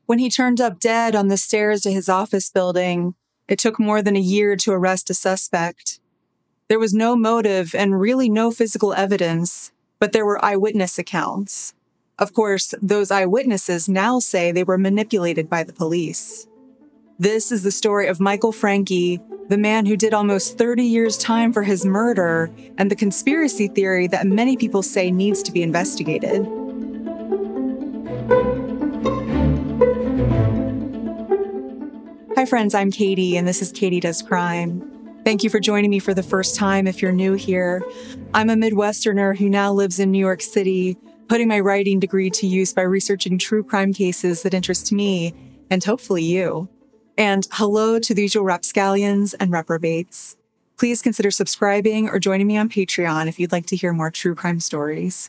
When he turned up dead on the stairs to his office building, it took more than a year to arrest a suspect. There was no motive and really no physical evidence, but there were eyewitness accounts. Of course, those eyewitnesses now say they were manipulated by the police. This is the story of Michael Franke, the man who did almost 30 years' time for his murder, and the conspiracy theory that many people say needs to be investigated. Hi friends, I'm Katie, and this is Katie Does Crime. Thank you for joining me for the first time if you're new here. I'm a Midwesterner who now lives in New York City, putting my writing degree to use by researching true crime cases that interest me, and hopefully you. And hello to the usual rapscallions and reprobates. Please consider subscribing or joining me on Patreon if you'd like to hear more true crime stories.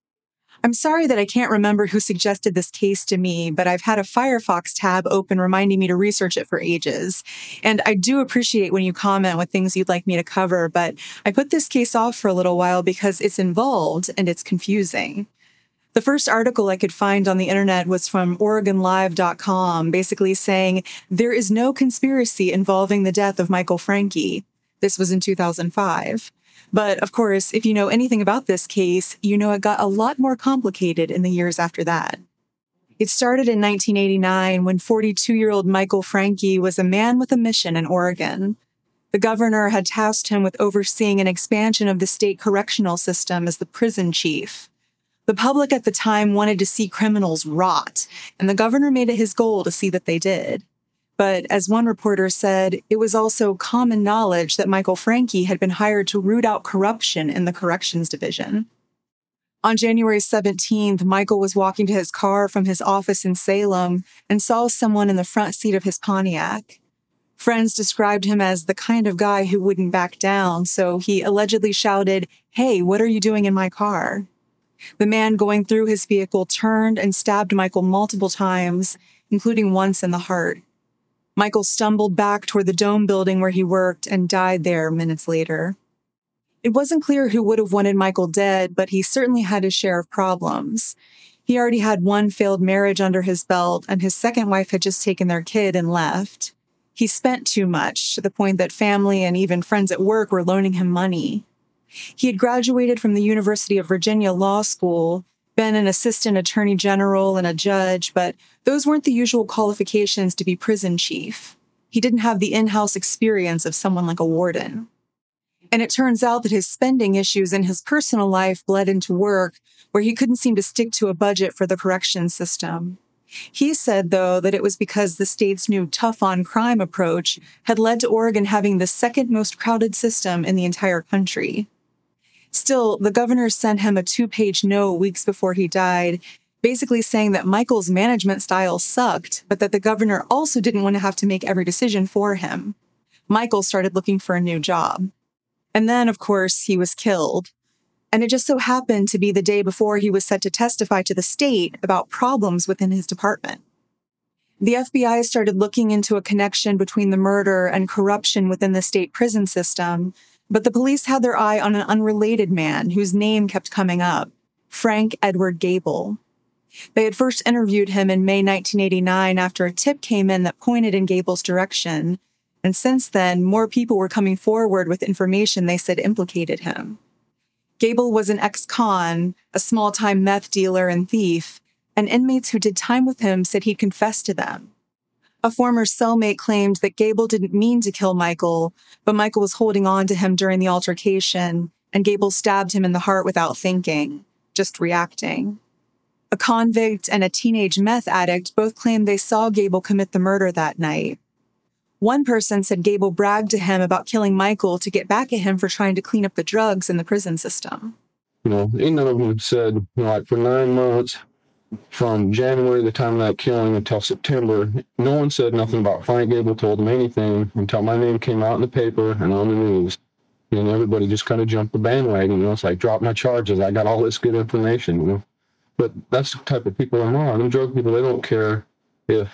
I'm sorry that I can't remember who suggested this case to me, but I've had a Firefox tab open reminding me to research it for ages. And I do appreciate when you comment with things you'd like me to cover, but I put this case off for a little while because it's involved and it's confusing. The first article I could find on the internet was from OregonLive.com, basically saying, there is no conspiracy involving the death of Michael Franke. This was in 2005. But of course, if you know anything about this case, you know it got a lot more complicated in the years after that. It started in 1989 when 42-year-old Michael Franke was a man with a mission in Oregon. The governor had tasked him with overseeing an expansion of the state correctional system as the prison chief. The public at the time wanted to see criminals rot, and the governor made it his goal to see that they did. But as one reporter said, it was also common knowledge that Michael Franke had been hired to root out corruption in the corrections division. On January 17th, Michael was walking to his car from his office in Salem and saw someone in the front seat of his Pontiac. Friends described him as the kind of guy who wouldn't back down, so he allegedly shouted, "Hey, what are you doing in my car?" The man going through his vehicle turned and stabbed Michael multiple times, including once in the heart. Michael stumbled back toward the Dome building where he worked and died there minutes later. It wasn't clear who would have wanted Michael dead, but he certainly had his share of problems. He already had one failed marriage under his belt, and his second wife had just taken their kid and left. He spent too much, to the point that family and even friends at work were loaning him money. He had graduated from the University of Virginia Law School, been an assistant attorney general and a judge, but those weren't the usual qualifications to be prison chief. He didn't have the in-house experience of someone like a warden. And it turns out that his spending issues in his personal life bled into work, where he couldn't seem to stick to a budget for the corrections system. He said, though, that it was because the state's new tough-on-crime approach had led to Oregon having the second most crowded system in the entire country. Still, the governor sent him a 2-page note weeks before he died, basically saying that Michael's management style sucked, but that the governor also didn't want to have to make every decision for him. Michael started looking for a new job. And then, of course, he was killed. And it just so happened to be the day before he was set to testify to the state about problems within his department. The FBI started looking into a connection between the murder and corruption within the state prison system, but the police had their eye on an unrelated man whose name kept coming up, Frank Edward Gable. They had first interviewed him in May 1989 after a tip came in that pointed in Gable's direction, and since then, more people were coming forward with information they said implicated him. Gable was an ex-con, a small-time meth dealer and thief, and inmates who did time with him said he'd confessed to them. A former cellmate claimed that Gable didn't mean to kill Michael, but Michael was holding on to him during the altercation, and Gable stabbed him in the heart without thinking, just reacting. A convict and a teenage meth addict both claimed they saw Gable commit the murder that night. One person said Gable bragged to him about killing Michael to get back at him for trying to clean up the drugs in the prison system. Ain't none of them said, like for 9 months, from January, the time of that killing, until September, no one said nothing about Frank Gable, told them anything until my name came out in the paper and on the news. And everybody just kind of jumped the bandwagon, it's like, drop my charges, I got all this good information, But that's the type of people I'm on. Them drug people, they don't care if,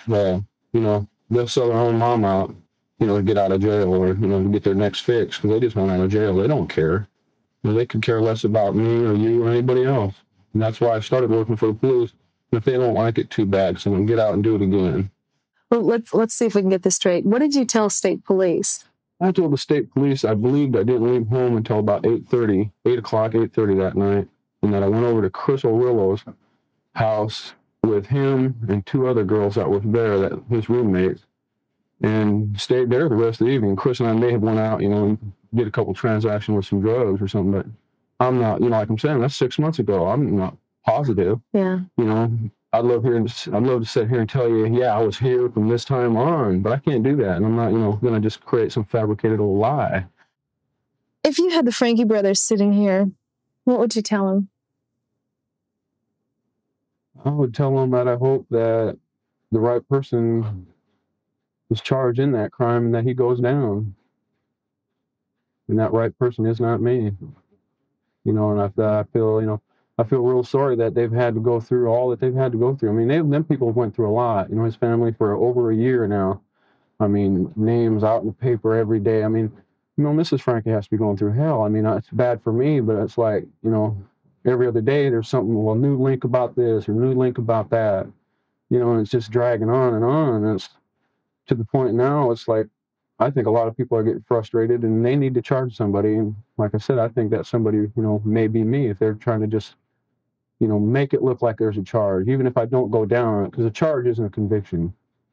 they'll sell their own mom out, to get out of jail or, to get their next fix, because they just want out of jail. They don't care. They could care less about me or you or anybody else. And that's why I started working for the police. If they don't like it, too bad. So I'm going to get out and do it again. Well, let's see if we can get this straight. What did you tell state police? I told the state police I believed I didn't leave home until about 8:30 that night, and that I went over to Chris O'Rillo's house with him and 2 other girls that was there, that his roommates, and stayed there the rest of the evening. Chris and I may have went out, and did a couple transactions with some drugs or something, but I'm not, like I'm saying, that's 6 months ago. I'm not positive. Yeah. I'd love to sit here and tell you, yeah, I was here from this time on, but I can't do that. And I'm not, going to just create some fabricated little lie. If you had the Franke brothers sitting here, what would you tell them? I would tell them that I hope that the right person is charged in that crime and that he goes down. And that right person is not me. And I feel real sorry that they've had to go through all that they've had to go through. I mean, them people went through a lot. His family for over a year now. I mean, names out in the paper every day. I mean, Mrs. Franke has to be going through hell. I mean, it's bad for me, but it's like, every other day there's something, new link about this or new link about that. And it's just dragging on and on. And it's to the point now, it's like, I think a lot of people are getting frustrated and they need to charge somebody. And like I said, I think that somebody, may be me if they're trying to just, make it look like there's a charge, even if I don't go down, because a charge isn't a conviction.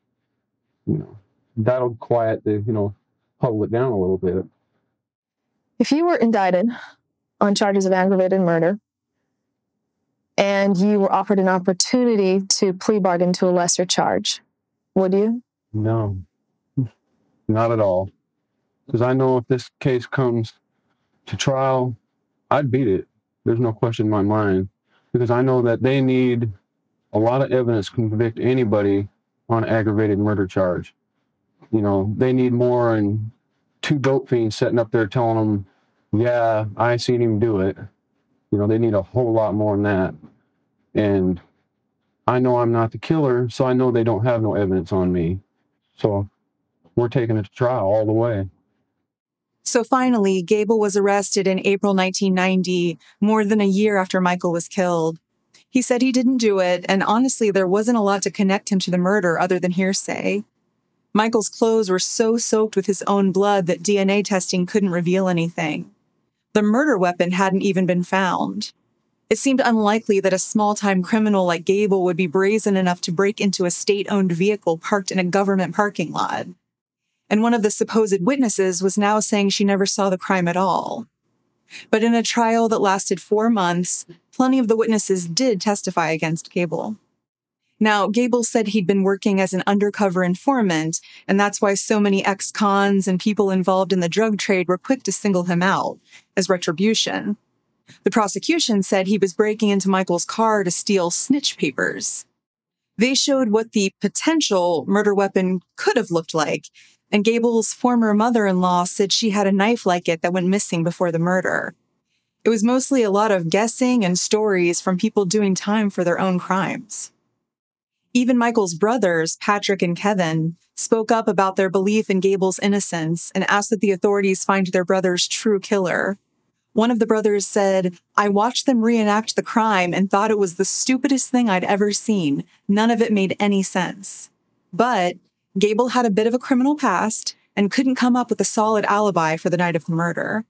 That'll quiet the, public down a little bit. If you were indicted on charges of aggravated murder and you were offered an opportunity to plea bargain to a lesser charge, would you? No, not at all. Because I know if this case comes to trial, I'd beat it. There's no question in my mind. Because I know that they need a lot of evidence to convict anybody on aggravated murder charge. They need more than 2 dope fiends sitting up there telling them, yeah, I seen him do it. They need a whole lot more than that. And I know I'm not the killer, so I know they don't have no evidence on me. So we're taking it to trial all the way. So finally, Gable was arrested in April 1990, more than a year after Michael was killed. He said he didn't do it, and honestly, there wasn't a lot to connect him to the murder other than hearsay. Michael's clothes were so soaked with his own blood that DNA testing couldn't reveal anything. The murder weapon hadn't even been found. It seemed unlikely that a small-time criminal like Gable would be brazen enough to break into a state-owned vehicle parked in a government parking lot. And one of the supposed witnesses was now saying she never saw the crime at all. But in a trial that lasted 4 months, plenty of the witnesses did testify against Gable. Now, Gable said he'd been working as an undercover informant, and that's why so many ex-cons and people involved in the drug trade were quick to single him out as retribution. The prosecution said he was breaking into Michael's car to steal snitch papers. They showed what the potential murder weapon could have looked like, and Gable's former mother-in-law said she had a knife like it that went missing before the murder. It was mostly a lot of guessing and stories from people doing time for their own crimes. Even Michael's brothers, Patrick and Kevin, spoke up about their belief in Gable's innocence and asked that the authorities find their brother's true killer. One of the brothers said, "I watched them reenact the crime and thought it was the stupidest thing I'd ever seen. None of it made any sense." But Gable had a bit of a criminal past and couldn't come up with a solid alibi for the night of the murder.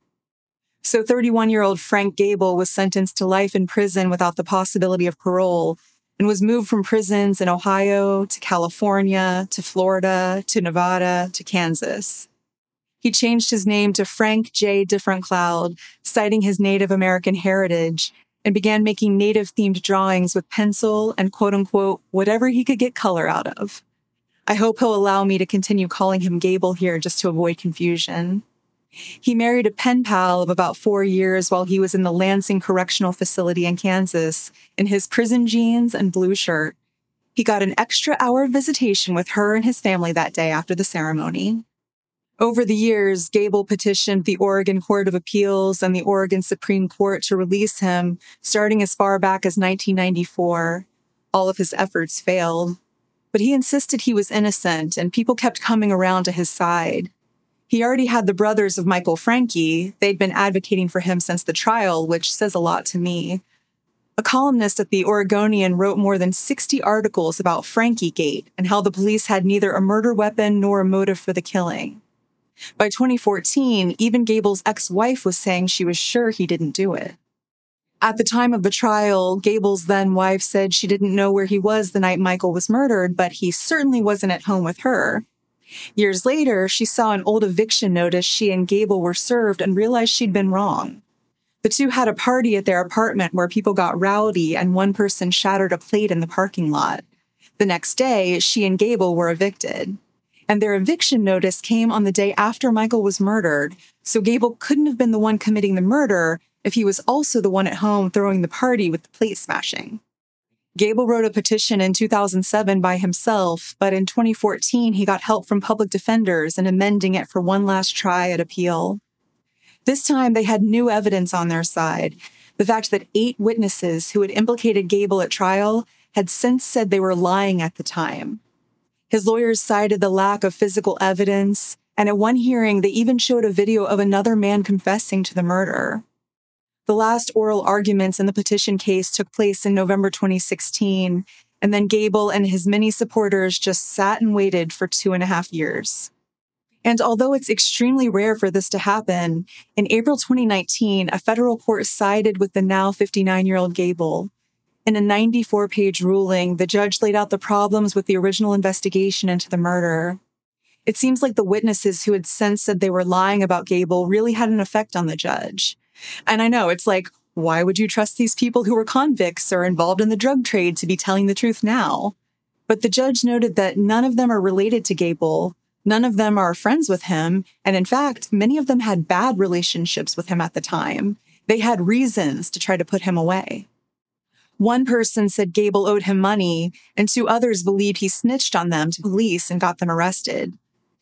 So 31-year-old Frank Gable was sentenced to life in prison without the possibility of parole and was moved from prisons in Ohio to California to Florida to Nevada to Kansas. He changed his name to Frank J. Different-Cloud, citing his Native American heritage, and began making Native-themed drawings with pencil and quote-unquote whatever he could get color out of. I hope he'll allow me to continue calling him Gable here just to avoid confusion. He married a pen pal of about 4 years while he was in the Lansing Correctional Facility in Kansas in his prison jeans and blue shirt. He got an extra hour of visitation with her and his family that day after the ceremony. Over the years, Gable petitioned the Oregon Court of Appeals and the Oregon Supreme Court to release him, starting as far back as 1994. All of his efforts failed. But he insisted he was innocent, and people kept coming around to his side. He already had the brothers of Michael Franke. They'd been advocating for him since the trial, which says a lot to me. A columnist at the Oregonian wrote more than 60 articles about Frankie-gate and how the police had neither a murder weapon nor a motive for the killing. By 2014, even Gable's ex-wife was saying she was sure he didn't do it. At the time of the trial, Gable's then-wife said she didn't know where he was the night Michael was murdered, but he certainly wasn't at home with her. Years later, she saw an old eviction notice she and Gable were served and realized she'd been wrong. The two had a party at their apartment where people got rowdy and one person shattered a plate in the parking lot. The next day, she and Gable were evicted. And their eviction notice came on the day after Michael was murdered, so Gable couldn't have been the one committing the murder if he was also the one at home throwing the party with the plate smashing. Gable wrote a petition in 2007 by himself, but in 2014 he got help from public defenders in amending it for one last try at appeal. This time, they had new evidence on their side. The fact that 8 witnesses who had implicated Gable at trial had since said they were lying at the time. His lawyers cited the lack of physical evidence, and at one hearing, they even showed a video of another man confessing to the murder. The last oral arguments in the petition case took place in November 2016, and then Gable and his many supporters just sat and waited for 2.5 years. And although it's extremely rare for this to happen, in April 2019, a federal court sided with the now 59-year-old Gable. In a 94-page ruling, the judge laid out the problems with the original investigation into the murder. It seems like the witnesses who had since said they were lying about Gable really had an effect on the judge. And I know, it's like, why would you trust these people who were convicts or involved in the drug trade to be telling the truth now? But the judge noted that none of them are related to Gable. None of them are friends with him, and in fact, many of them had bad relationships with him at the time. They had reasons to try to put him away. One person said Gable owed him money, and 2 others believed he snitched on them to police and got them arrested.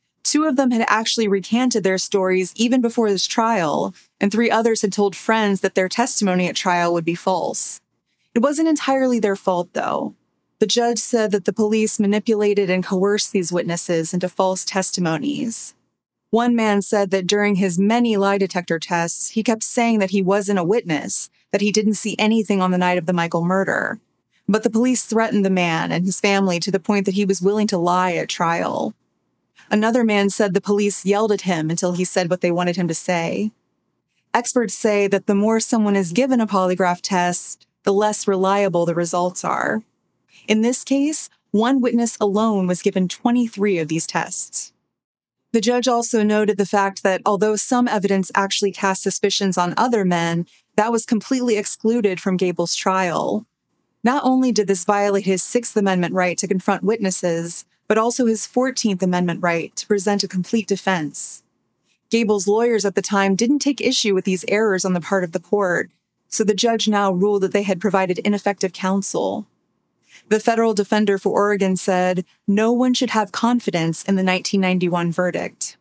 2 of them had actually recanted their stories even before his trial, and 3 others had told friends that their testimony at trial would be false. It wasn't entirely their fault, though. The judge said that the police manipulated and coerced these witnesses into false testimonies. One man said that during his many lie detector tests, he kept saying that he wasn't a witness, that he didn't see anything on the night of the Michael murder. But the police threatened the man and his family to the point that he was willing to lie at trial. Another man said the police yelled at him until he said what they wanted him to say. Experts say that the more someone is given a polygraph test, the less reliable the results are. In this case, one witness alone was given 23 of these tests. The judge also noted the fact that although some evidence actually cast suspicions on other men, that was completely excluded from Gable's trial. Not only did this violate his 6th Amendment right to confront witnesses, but also his 14th Amendment right to present a complete defense. Gable's lawyers at the time didn't take issue with these errors on the part of the court, so the judge now ruled that they had provided ineffective counsel. The federal defender for Oregon said no one should have confidence in the 1991 verdict.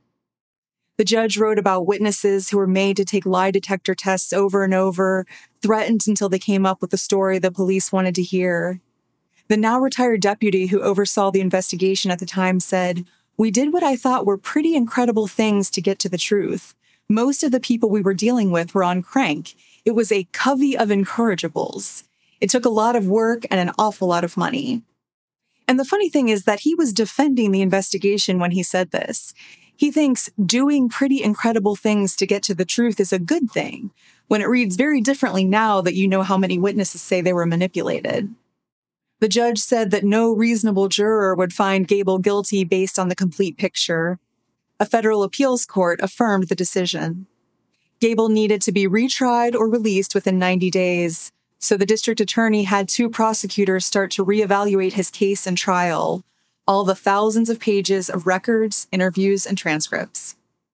The judge wrote about witnesses who were made to take lie detector tests over and over, threatened until they came up with the story the police wanted to hear. The now retired deputy who oversaw the investigation at the time said, "We did what I thought were pretty incredible things to get to the truth. Most of the people we were dealing with were on crank. It was a covey of incorrigibles. It took a lot of work and an awful lot of money." And the funny thing is that he was defending the investigation when he said this. He thinks doing pretty incredible things to get to the truth is a good thing, when it reads very differently now that you know how many witnesses say they were manipulated. The judge said that no reasonable juror would find Gable guilty based on the complete picture. A federal appeals court affirmed the decision. Gable needed to be retried or released within 90 days. So the district attorney had 2 prosecutors start to reevaluate his case and trial, all the thousands of pages of records, interviews, and transcripts.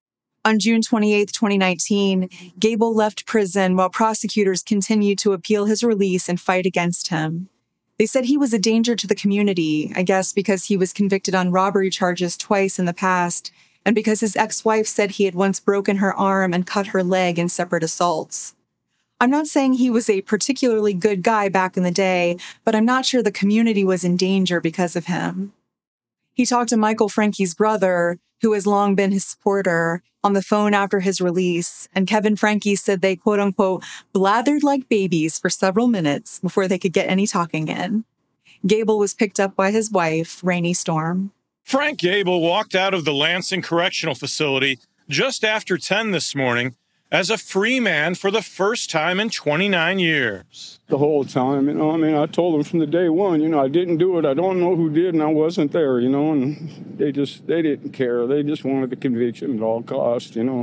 On June 28, 2019, Gable left prison while prosecutors continued to appeal his release and fight against him. They said he was a danger to the community, I guess because he was convicted on robbery charges twice in the past, and because his ex-wife said he had once broken her arm and cut her leg in separate assaults. I'm not saying he was a particularly good guy back in the day, but I'm not sure the community was in danger because of him. He talked to Michael Francke's brother, who has long been his supporter, on the phone after his release, and Kevin Franke said they, quote-unquote, blathered like babies for several minutes before they could get any talking in. Gable was picked up by his wife, Rainey Storm. Frank Gable walked out of the Lansing Correctional Facility just after 10 this morning as a free man for the first time in 29 years. The whole time, I told them from the day one, I didn't do it. I don't know who did, and I wasn't there, and they didn't care. They just wanted the conviction at all costs, it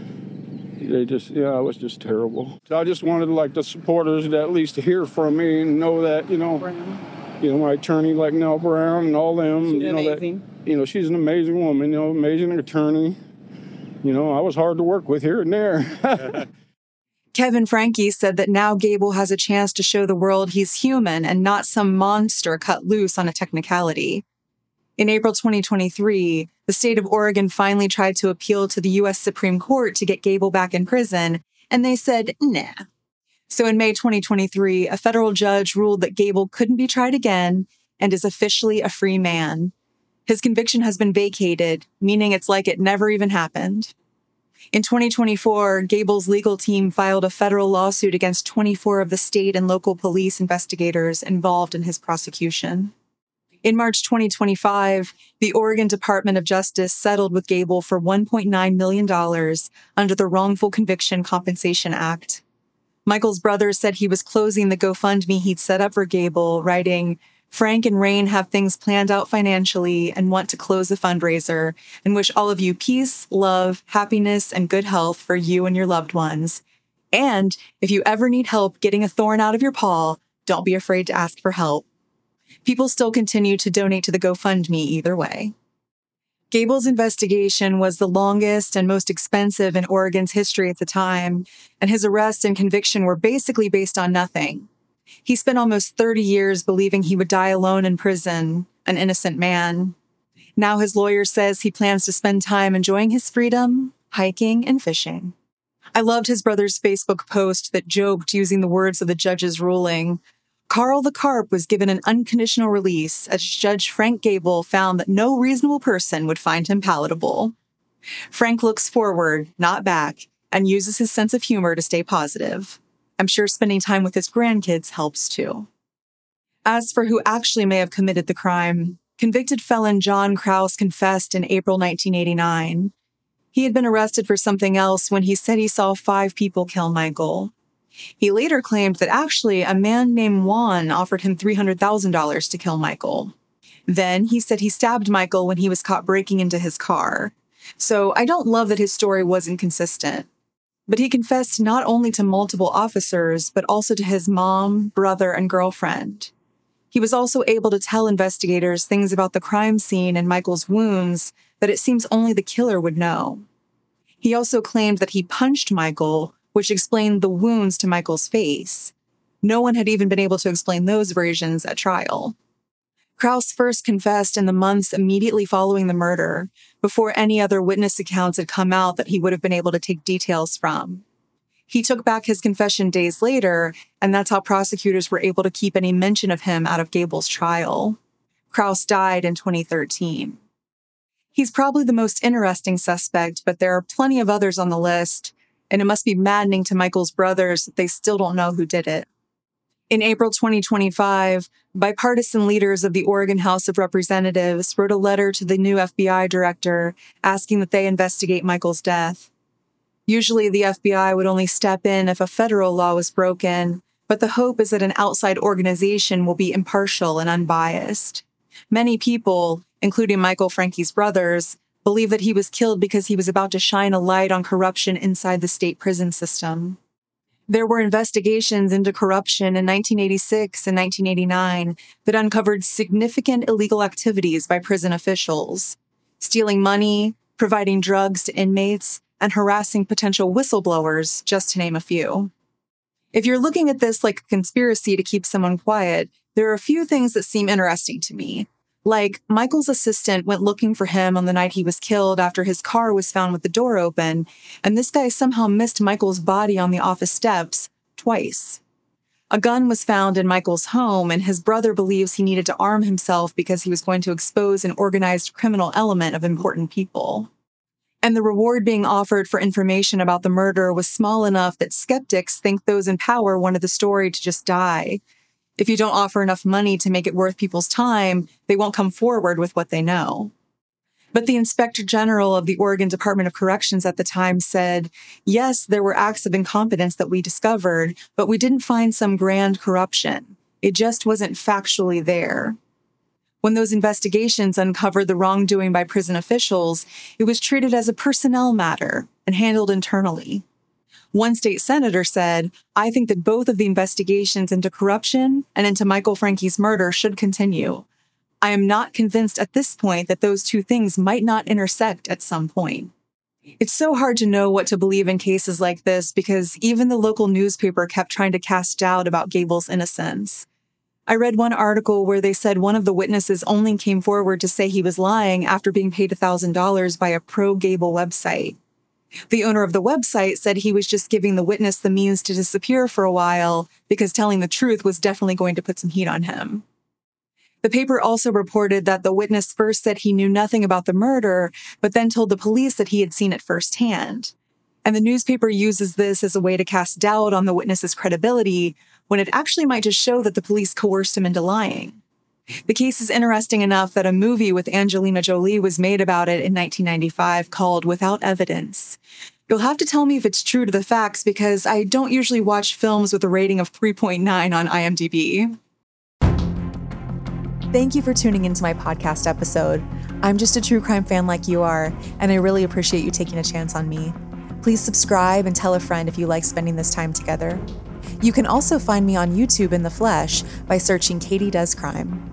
was just terrible. So I just wanted, the supporters to at least hear from me and know that, my attorney, like Nell Brown and all them, she's amazing. She's an amazing woman, amazing attorney. I was hard to work with here and there. Kevin Franke said that now Gable has a chance to show the world he's human and not some monster cut loose on a technicality. In April 2023, the state of Oregon finally tried to appeal to the U.S. Supreme Court to get Gable back in prison, and they said, nah. So in May 2023, a federal judge ruled that Gable couldn't be tried again and is officially a free man. His conviction has been vacated, meaning it's like it never even happened. In 2024, Gable's legal team filed a federal lawsuit against 24 of the state and local police investigators involved in his prosecution. In March 2025, the Oregon Department of Justice settled with Gable for $1.9 million under the Wrongful Conviction Compensation Act. Michael's brother said he was closing the GoFundMe he'd set up for Gable, writing, Frank and Rain have things planned out financially and want to close the fundraiser and wish all of you peace, love, happiness, and good health for you and your loved ones. And if you ever need help getting a thorn out of your paw, don't be afraid to ask for help. People still continue to donate to the GoFundMe either way. Gable's investigation was the longest and most expensive in Oregon's history at the time, and his arrest and conviction were basically based on nothing. He spent almost 30 years believing he would die alone in prison, an innocent man. Now his lawyer says he plans to spend time enjoying his freedom, hiking, and fishing. I loved his brother's Facebook post that joked using the words of the judge's ruling. Carl the Carp was given an unconditional release as Judge Frank Gable found that no reasonable person would find him palatable. Frank looks forward, not back, and uses his sense of humor to stay positive. I'm sure spending time with his grandkids helps too. As for who actually may have committed the crime, convicted felon John Kraus confessed in April 1989. He had been arrested for something else when he said he saw 5 people kill Michael. He later claimed that actually a man named Juan offered him $300,000 to kill Michael. Then he said he stabbed Michael when he was caught breaking into his car. So I don't love that his story wasn't consistent. But he confessed not only to multiple officers, but also to his mom, brother, and girlfriend. He was also able to tell investigators things about the crime scene and Michael's wounds that it seems only the killer would know. He also claimed that he punched Michael, which explained the wounds to Michael's face. No one had even been able to explain those versions at trial. Kraus first confessed in the months immediately following the murder, before any other witness accounts had come out that he would have been able to take details from. He took back his confession days later, and that's how prosecutors were able to keep any mention of him out of Gable's trial. Kraus died in 2013. He's probably the most interesting suspect, but there are plenty of others on the list, and it must be maddening to Michael's brothers that they still don't know who did it. In April 2025, bipartisan leaders of the Oregon House of Representatives wrote a letter to the new FBI director asking that they investigate Michael's death. Usually, the FBI would only step in if a federal law was broken, but the hope is that an outside organization will be impartial and unbiased. Many people, including Michael Francke's brothers, believe that he was killed because he was about to shine a light on corruption inside the state prison system. There were investigations into corruption in 1986 and 1989 that uncovered significant illegal activities by prison officials, stealing money, providing drugs to inmates, and harassing potential whistleblowers, just to name a few. If you're looking at this like a conspiracy to keep someone quiet, there are a few things that seem interesting to me. Like, Michael's assistant went looking for him on the night he was killed after his car was found with the door open, and this guy somehow missed Michael's body on the office steps twice. A gun was found in Michael's home, and his brother believes he needed to arm himself because he was going to expose an organized criminal element of important people. And the reward being offered for information about the murder was small enough that skeptics think those in power wanted the story to just die. If you don't offer enough money to make it worth people's time, they won't come forward with what they know. But the Inspector General of the Oregon Department of Corrections at the time said, yes, there were acts of incompetence that we discovered, but we didn't find some grand corruption. It just wasn't factually there. When those investigations uncovered the wrongdoing by prison officials, it was treated as a personnel matter and handled internally. One state senator said, I think that both of the investigations into corruption and into Michael Francke's murder should continue. I am not convinced at this point that those two things might not intersect at some point. It's so hard to know what to believe in cases like this because even the local newspaper kept trying to cast doubt about Gable's innocence. I read one article where they said one of the witnesses only came forward to say he was lying after being paid $1,000 by a pro-Gable website. The owner of the website said he was just giving the witness the means to disappear for a while because telling the truth was definitely going to put some heat on him. The paper also reported that the witness first said he knew nothing about the murder, but then told the police that he had seen it firsthand. And the newspaper uses this as a way to cast doubt on the witness's credibility, when it actually might just show that the police coerced him into lying. The case is interesting enough that a movie with Angelina Jolie was made about it in 1995 called Without Evidence. You'll have to tell me if it's true to the facts because I don't usually watch films with a rating of 3.9 on IMDb. Thank you for tuning into my podcast episode. I'm just a true crime fan like you are, and I really appreciate you taking a chance on me. Please subscribe and tell a friend if you like spending this time together. You can also find me on YouTube in the flesh by searching Katie Does Crime.